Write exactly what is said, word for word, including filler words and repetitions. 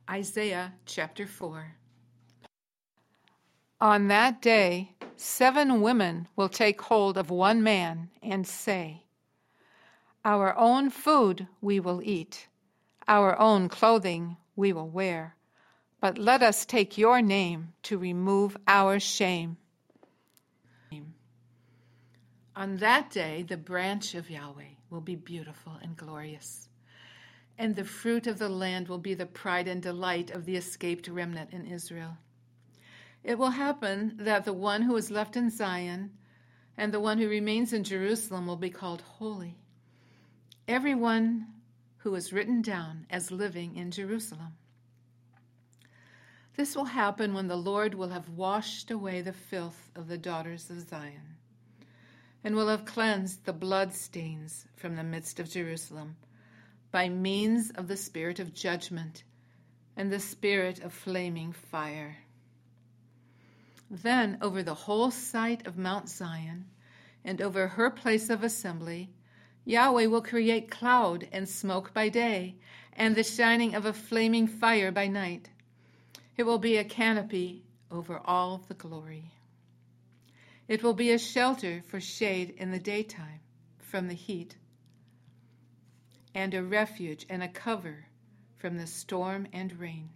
Isaiah chapter four. On that day, seven women will take hold of one man and say, "Our own food we will eat, our own clothing we will wear, but let us take your name to remove our shame." On that day, the branch of Yahweh will be beautiful and glorious, and the fruit of the land will be the pride and delight of the escaped remnant in Israel. It will happen that the one who is left in Zion and the one who remains in Jerusalem will be called holy, everyone who is written down as living in Jerusalem. This will happen when the Lord will have washed away the filth of the daughters of Zion, and will have cleansed the blood stains from the midst of Jerusalem by means of the spirit of judgment and the spirit of flaming fire. Then over the whole site of Mount Zion and over her place of assembly, Yahweh will create cloud and smoke by day, and the shining of a flaming fire by night. It will be a canopy over all the glory. It will be a shelter for shade in the daytime from the heat, and a refuge and a cover from the storm and rain.